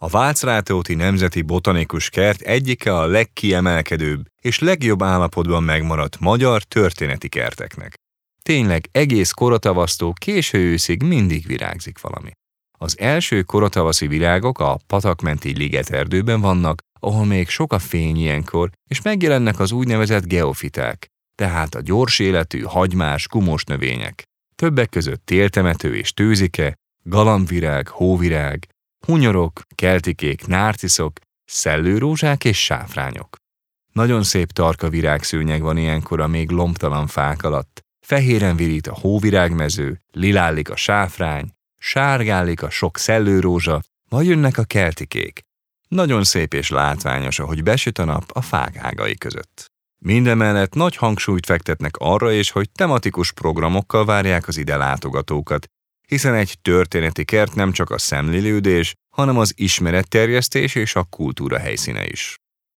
A Vácrátóti Nemzeti Botanikus Kert egyike a legkiemelkedőbb és legjobb állapotban megmaradt magyar történeti kerteknek. Tényleg egész koratavasztól késő őszig mindig virágzik valami. Az első koratavaszi virágok a patakmenti ligeterdőben vannak, ahol még sok a fény ilyenkor, és megjelennek az úgynevezett geofiták, tehát a gyors életű, hagymás, gumos növények. Többek között téltemető és tőzike, galambvirág, hóvirág, hunyorok, keltikék, nárciszok, szellőrózsák és sáfrányok. Nagyon szép tarka virágszőnyeg van ilyenkor a még lombtalan fák alatt, fehéren virít a hóvirágmező, lilállik a sáfrány, sárgállik a sok szellőrózsa, majd jönnek a keltikék. Nagyon szép és látványos, ahogy besüt a nap a fák ágai között. Mindemellett nagy hangsúlyt fektetnek arra is, hogy tematikus programokkal várják az ide látogatókat, hiszen egy történeti kert nem csak a szemlélődés, hanem az ismeretterjesztés és a kultúra helyszíne is.